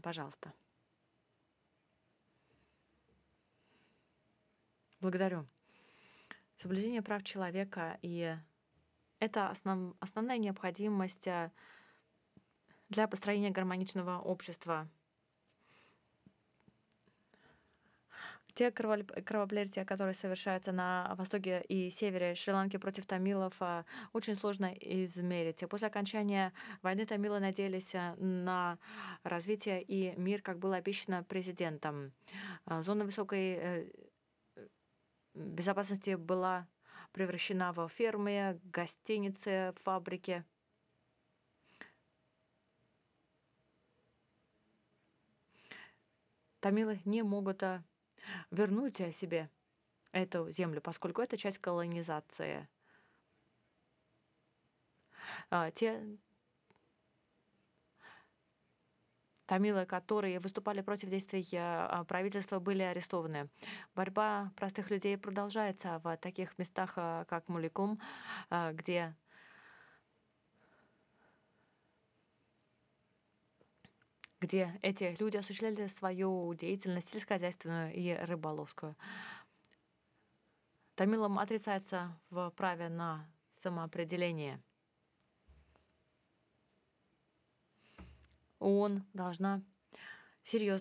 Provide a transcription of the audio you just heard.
Пожалуйста. Благодарю. Соблюдение прав человека и это основная необходимость для построения гармоничного общества. Те кровопролития, которые совершаются на востоке и севере Шри-Ланки против тамилов, очень сложно измерить. После окончания войны тамилы надеялись на развитие и мир, как было обещано президентом. Зона высокой безопасности была превращена в фермы, гостиницы, фабрики. Тамилы не могут вернуть себе эту землю, поскольку это часть колонизации. Те тамилы, которые выступали против действий правительства, были арестованы. Борьба простых людей продолжается в таких местах, как Муликум, где эти люди осуществляли свою деятельность сельскохозяйственную и рыболовскую. Тамилам отрицается в праве на самоопределение. ООН должна серьезно